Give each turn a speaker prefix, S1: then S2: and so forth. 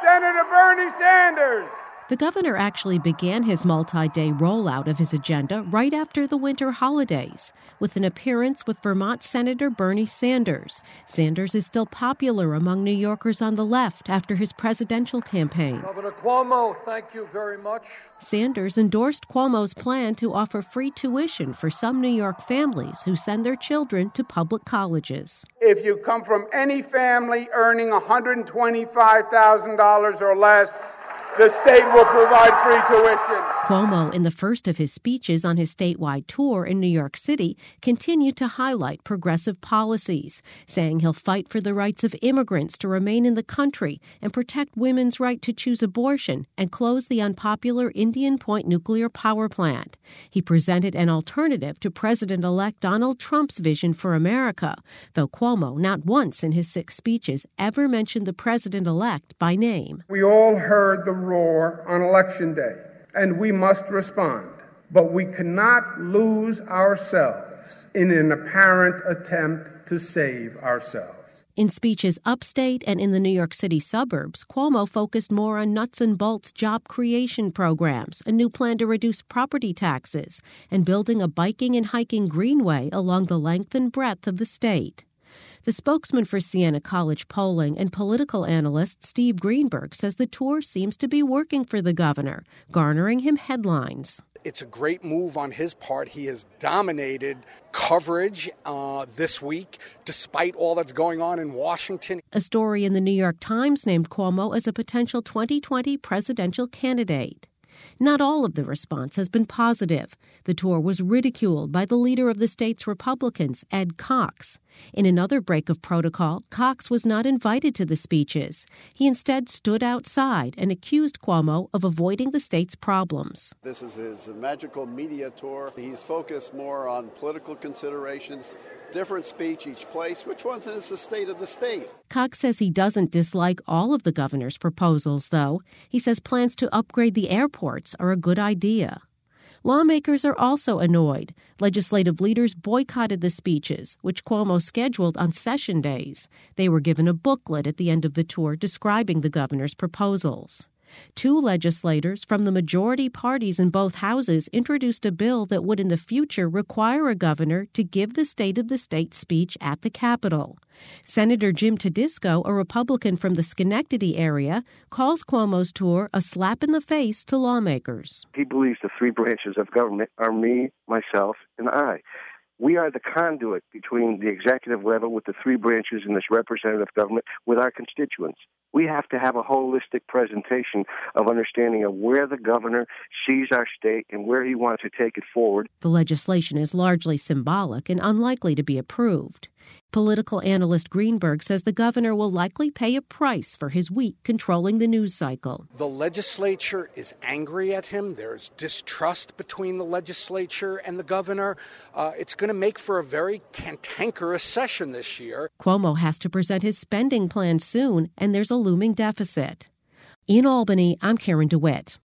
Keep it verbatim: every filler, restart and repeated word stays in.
S1: Senator Bernie Sanders.
S2: The governor actually began his multi-day rollout of his agenda right after the winter holidays, with an appearance with Vermont Senator Bernie Sanders. Sanders is still popular among New Yorkers on the left after his presidential campaign.
S3: Governor Cuomo, thank you very much.
S2: Sanders endorsed Cuomo's plan to offer free tuition for some New York families who send their children to public colleges.
S1: If you come from any family earning one hundred twenty-five thousand dollars or less, the state will provide free tuition.
S2: Cuomo, in the first of his speeches on his statewide tour in New York City, continued to highlight progressive policies, saying he'll fight for the rights of immigrants to remain in the country and protect women's right to choose abortion and close the unpopular Indian Point nuclear power plant. He presented an alternative to President-elect Donald Trump's vision for America, though Cuomo, not once in his six speeches, ever mentioned the president-elect by name.
S1: We all heard the roar on Election Day, and we must respond. But we cannot lose ourselves in an apparent attempt to save ourselves.
S2: In speeches upstate and in the New York City suburbs, Cuomo focused more on nuts and bolts job creation programs, a new plan to reduce property taxes, and building a biking and hiking greenway along the length and breadth of the state. The spokesman for Siena College Polling and political analyst Steve Greenberg says the tour seems to be working for the governor, garnering him headlines.
S4: It's a great move on his part. He has dominated coverage uh, this week, despite all that's going on in Washington.
S2: A story in the New York Times named Cuomo as a potential twenty twenty presidential candidate. Not all of the response has been positive. The tour was ridiculed by the leader of the state's Republicans, Ed Cox. In another break of protocol, Cox was not invited to the speeches. He instead stood outside and accused Cuomo of avoiding the state's problems.
S5: This is his magical media tour. He's focused more on political considerations, different speech each place. Which one is the state of the state?
S2: Cox says he doesn't dislike all of the governor's proposals, though. He says plans to upgrade the airports are a good idea. Lawmakers are also annoyed. Legislative leaders boycotted the speeches, which Cuomo scheduled on session days. They were given a booklet at the end of the tour describing the governor's proposals. Two legislators from the majority parties in both houses introduced a bill that would in the future require a governor to give the State of the State speech at the Capitol. Senator Jim Tedisco, a Republican from the Schenectady area, calls Cuomo's tour a slap in the face to lawmakers.
S6: He believes the three branches of government are me, myself, and I. We are the conduit between the executive level with the three branches in this representative government with our constituents. We have to have a holistic presentation of understanding of where the governor sees our state and where he wants to take it forward.
S2: The legislation is largely symbolic and unlikely to be approved. Political analyst Greenberg says the governor will likely pay a price for his week controlling the news cycle.
S4: The legislature is angry at him. There's distrust between the legislature and the governor. Uh, it's going to make for a very cantankerous session this year.
S2: Cuomo has to present his spending plan soon, and there's a looming deficit. In Albany, I'm Karen DeWitt.